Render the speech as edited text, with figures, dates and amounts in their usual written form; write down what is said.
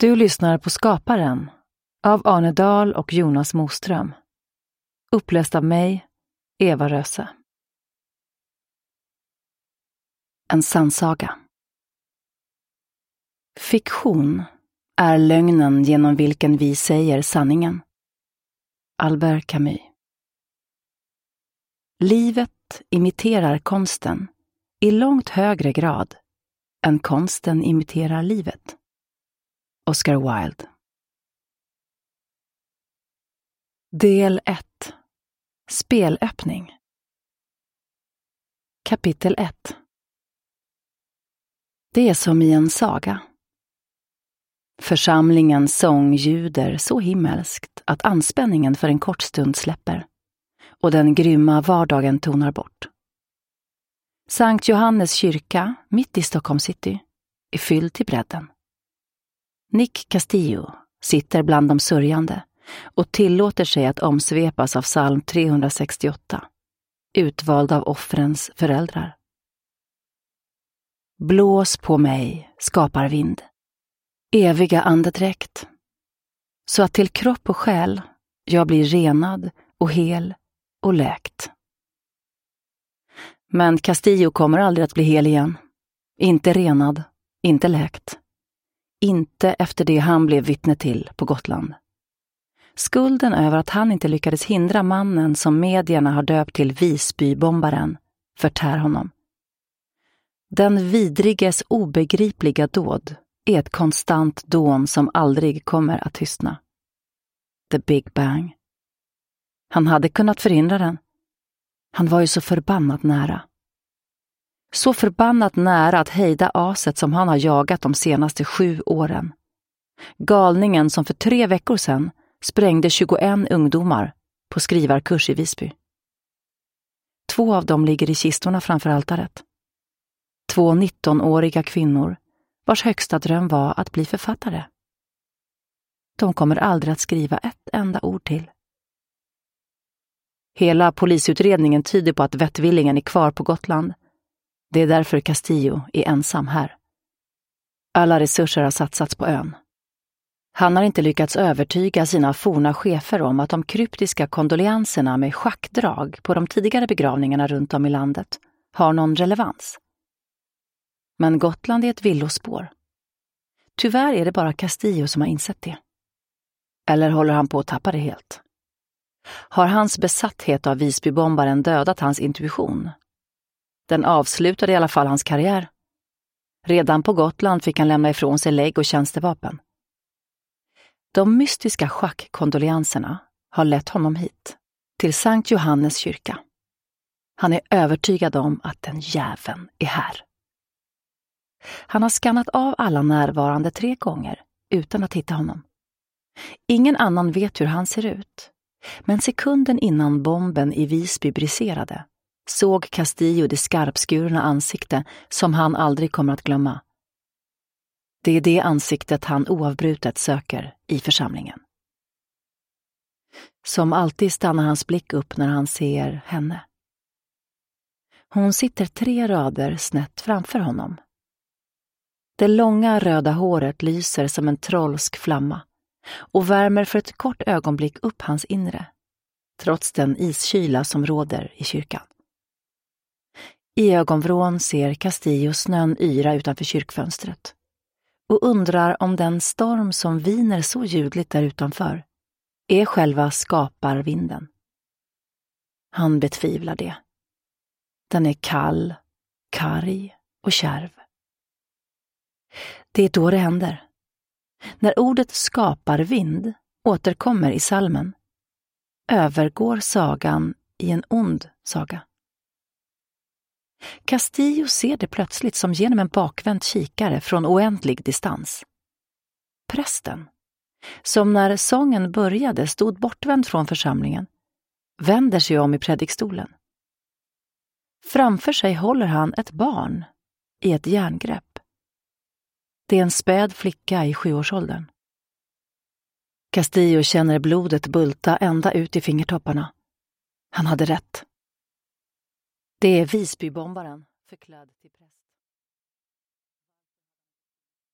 Du lyssnar på Skaparen av Arne Dahl och Jonas Moström. Uppläst av mig, Eva Röse. En sannsaga. Fiktion är lögnen genom vilken vi säger sanningen. Albert Camus. Livet imiterar konsten i långt högre grad än konsten imiterar livet. Oscar Wilde. Del 1. Spelöppning. Kapitel 1. Det är som i en saga. Församlingens sång ljuder så himmelskt att anspänningen för en kort stund släpper och den grymma vardagen tonar bort. Sankt Johannes kyrka, mitt i Stockholm city, är fylld till bredden. Nick Castillo sitter bland de sörjande och tillåter sig att omsvepas av psalm 368, utvald av offrens föräldrar. Blås på mig, skapar vind, eviga andedräkt, så att till kropp och själ jag blir renad och hel och läkt. Men Castillo kommer aldrig att bli hel igen. Inte renad, inte läkt. Inte efter det han blev vittne till på Gotland. Skulden över att han inte lyckades hindra mannen som medierna har döpt till Visbybombaren förtär honom. Den vidriges obegripliga dåd är ett konstant dån som aldrig kommer att tystna. The Big Bang. Han hade kunnat förhindra den. Han var ju så förbannat nära. Så förbannat nära att hejda aset som han har jagat de senaste 7 åren. Galningen som för 3 veckor sedan sprängde 21 ungdomar på skrivarkurs i Visby. 2 av dem ligger i kistorna framför altaret. 2 19-åriga kvinnor vars högsta dröm var att bli författare. De kommer aldrig att skriva ett enda ord till. Hela polisutredningen tyder på att vettvillingen är kvar på Gotland. Det är därför Castillo är ensam här. Alla resurser har satsats på ön. Han har inte lyckats övertyga sina forna chefer om att de kryptiska kondolenserna med schackdrag på de tidigare begravningarna runt om i landet har någon relevans. Men Gotland är ett villospår. Tyvärr är det bara Castillo som har insett det. Eller håller han på att tappa det helt? Har hans besatthet av Visbybombaren dödat hans intuition? Den avslutade i alla fall hans karriär. Redan på Gotland fick han lämna ifrån sig lägg och tjänstevapen. De mystiska schackkondolenserna har lett honom hit, till Sankt Johannes kyrka. Han är övertygad om att den jäveln är här. Han har skannat av alla närvarande 3 gånger utan att hitta honom. Ingen annan vet hur han ser ut. Men sekunden innan bomben i Visby briserade såg Castillo det skarpskurna ansikte som han aldrig kommer att glömma. Det är det ansiktet han oavbrutet söker i församlingen. Som alltid stannar hans blick upp när han ser henne. Hon sitter 3 rader snett framför honom. Det långa röda håret lyser som en trollsk flamma och värmer för ett kort ögonblick upp hans inre, trots den iskyla som råder i kyrkan. I ögonvrån ser Castillo snön yra utanför kyrkfönstret och undrar om den storm som viner så ljudligt där utanför är själva skaparvinden. Han betvivlar det. Den är kall, karg och kärv. Det är då det händer. När ordet skaparvind återkommer i psalmen övergår sagan i en ond saga. Castillo ser det plötsligt som genom en bakvänd kikare från oändlig distans. Prästen, som när sången började stod bortvänd från församlingen, vänder sig om i predikstolen. Framför sig håller han ett barn i ett järngrepp. Det är en späd flicka i 7-årsåldern. Castillo känner blodet bulta ända ut i fingertopparna. Han hade rätt. Det är Visbybombaren förklädd till präst.